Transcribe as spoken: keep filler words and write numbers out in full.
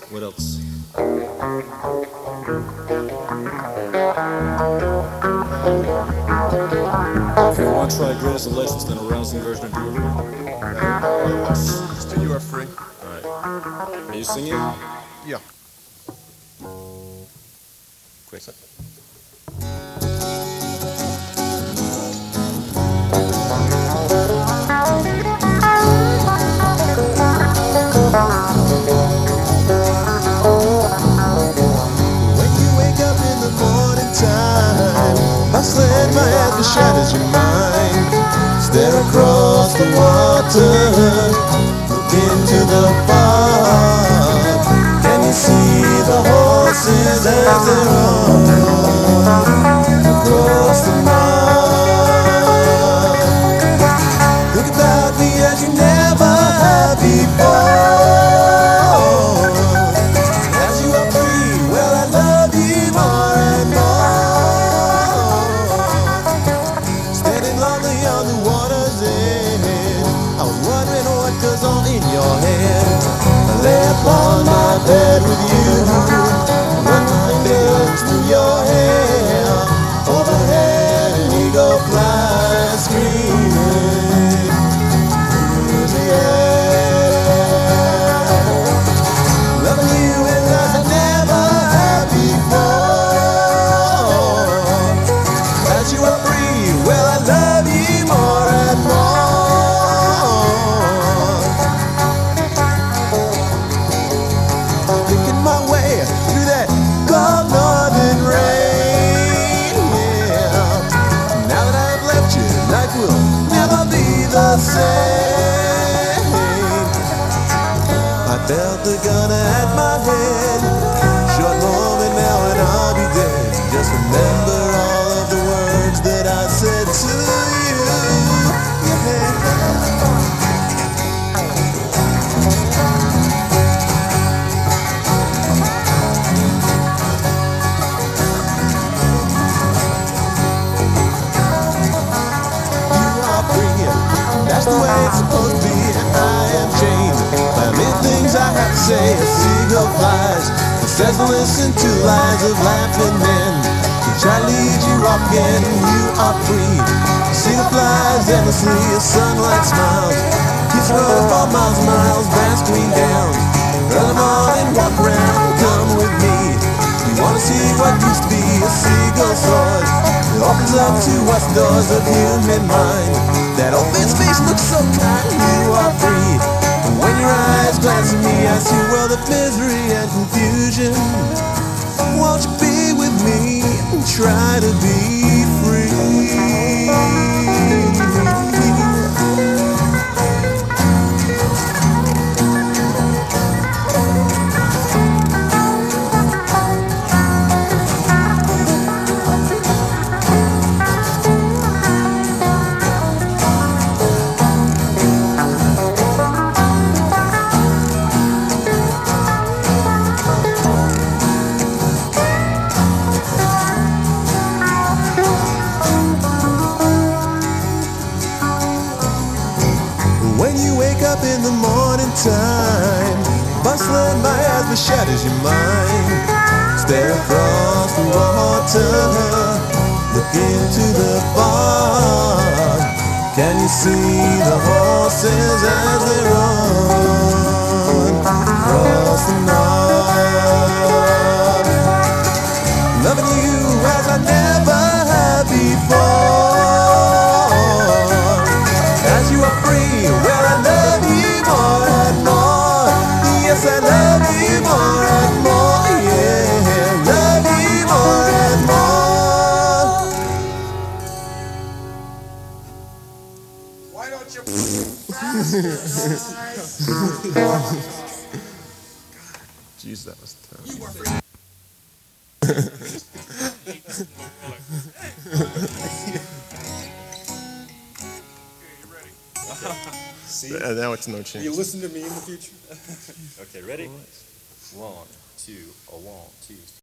What else? If you want to try Greatest of License, then a rousing version of You Are Free. Let's do You Are Free. Alright. Are you singing? Yeah. Quick. Bustling my head that shatters your mind. Stare across the water, look into the fog. Can you see the horses as they run across the mud? Think about me as you never have before. As you are free, well I love you more and more. On the water's edge, I was wondering what goes on in your head. I lay upon my bed with you, run my fingers through your hair. Overhead an eagle flies screaming through the air. Loving you in life I never had before. As you are free, well I love you more and more. Picking my way through that cold northern rain, yeah. Now that I've left you, life will never be the same. I felt the gun at my head. Short moment now and I'll be dead. Just remember all of the words that I said to you. That's the way it's supposed to be, and I am chained by many things I have to say. A seagull flies, it says listen to lies of laughing men. To try to lead you off again, and you are free. You see the flies endlessly, a sunlight smiles. Keeps running for miles and miles, vast green downs. Early morning, walk around, come with me. You wanna see what used to be a seagull soared. It opens up to us doors of human mind. That open space looks so kind, you are free. And when your eyes glance at me, I see a world of misery and confusion. Won't you be with me and try to be free? When you wake up in the morning time, bustling my eyes but shatters your mind. Stare across the water, look into the fog. Can you see the horses as they run across the mud? Loving you as I never had before. As you are free, well I love you more and more. Yes, I love you more and more. Yeah, love you more and more. Why don't you Jeez, that was tough. You are free. See? Uh, now it's no chance. You listen to me in the future? Okay, ready? One, two, a one, two.